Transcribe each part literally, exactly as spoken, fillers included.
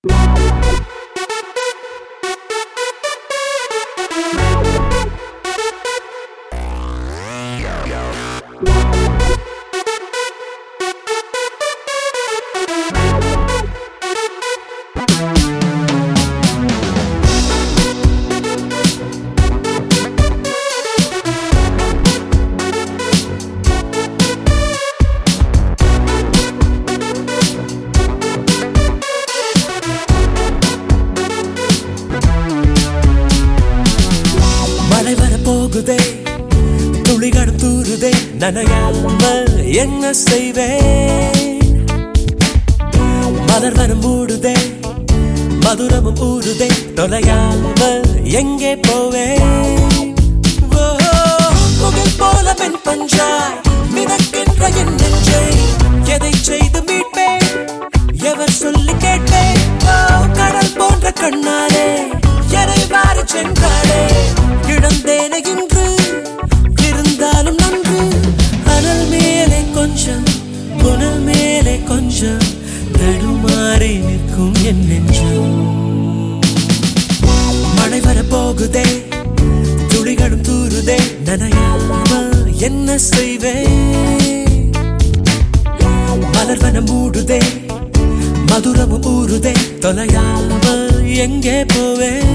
போகுதே துளிகளும் தூருதே நனையாமல் என்ன செய்வேன் மலர் வனம் மூடுதே மதுரமும் ஊறுதே தொலையாமல் எங்கே போவேன் முகில் போல பெண் பஞ்சாய் மிதக்கின்ற என் நெஞ்சை எதை செய்து மீட்பேன் எவர் சொல்லி கேட்பேன் கடல் போன்ற கண்ணாலே எதை வாரி சென்றாளே கிடந்தேனே இன்று இருந்தாலும் நன்று அனல் மேலே கொஞ்சம் புனல் மேலே கொஞ்சம் தடுமாறி நிற்கும் என் நெஞ்சம் மழை வர போகுதே துளிகளும் தூருதே நனையாமல் என்ன செய்வேன் மலர் வனம் மூடுதே மதுரமும் ஊறுதே தொலையாமல் எங்கே போவேன்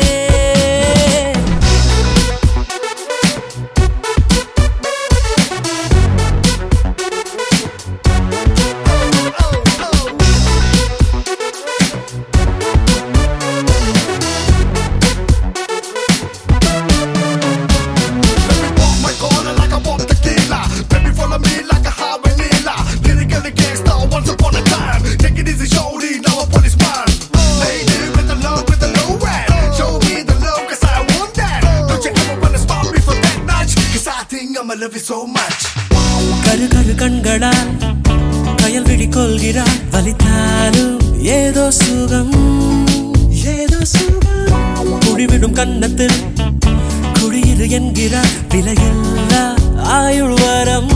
கரு கரு கண்களால் கயல் விழி கொள்கிறாள் வலித்தாலும் ஏதோ சுகம் ஏதோ சுகம் குடிவிடும் கண்ணத்தில் குடியிரு என்கிறாள் விலையில்லா ஆயுள் வரம்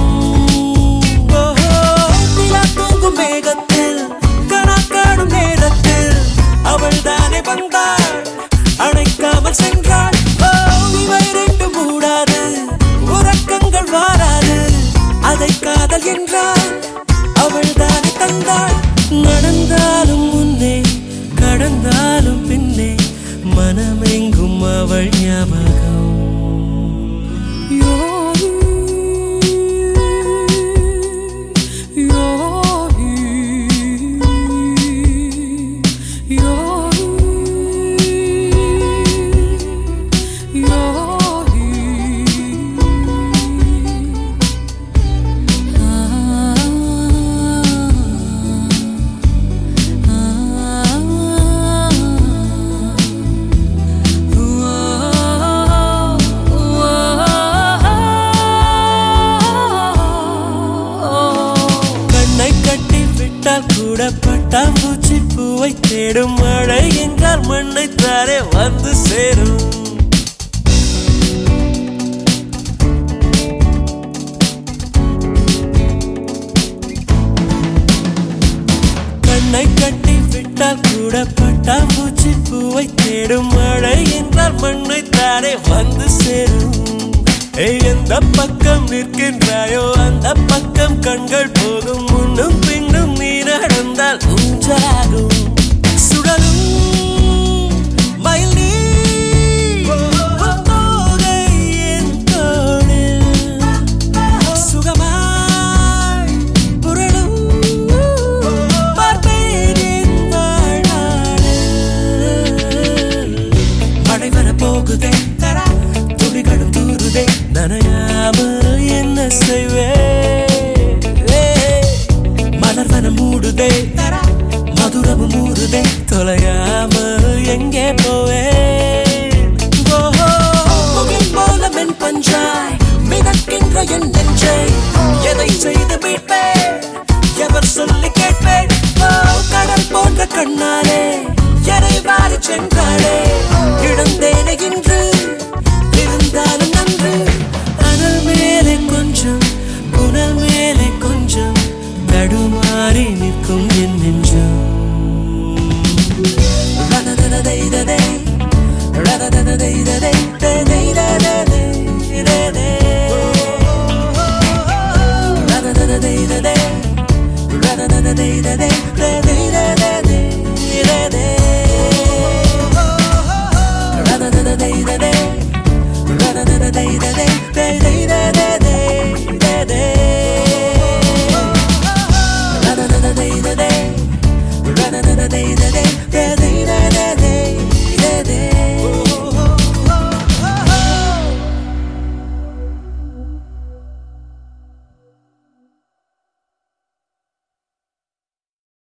தூங்கும் மேகத்தில் கணக்காடும் நேரத்தில் அவள் தானே வந்தாள் அணைக்காமல் சென்றாள் இவை ரெண்டு மூடாது உறக்கங்கள் வாராது அதை காதல் என்றாள் அவள் தானே தந்தாள் நடந்தாலும் முன்னே கடந்தாலும் பின்னே மனமெங்கும் அவள் ஞாபகம் கூட பட்டாம்பூச்சி பூவை தேடும் மழை என்றால் மண்ணை தாரே வந்து சேரும் கண்ணை கட்டி விட்டால் கூட பட்டாம்பூச்சி பூவை தேடும் மழை என்றால் மண்ணை தாரே வந்து சேரும் எந்த பக்கம் நிற்கின்றாயோ அந்த பக்கம் கண்கள் போகும் முன்னும் பின்னும் நீ நடந்தால் ஊஞ்சாகும் சுடலும் மயில் நீ என் தோளில் சுகமாய் புரளும் பார்ப்பேன் என் வாழ்நாளில் மழை வர போகுதே துளிகளும் தூருதே நனையாமல் என்ன செய்வேன் மலர் வனம் மூடுதே மதுரமும் ஊறுதே தொலையாமல் எங்கே போவேன் முகில் போல மென் பஞ்சாய் மிதக்கின்ற என் நெஞ்சை எதை செய்து மீட்பேன் எவர் சொல்லி கேட்பேன் கடல் போன்ற கண்ணாலே எதை வாரி சென்றாளே கிடந்தேனே இன்று இருந்தாலும் நன்று அனல் மேலே கொஞ்சம் புனல் மேலே கொஞ்சம் தடுமாறி நிற்கும் என் நெஞ்சம் da da da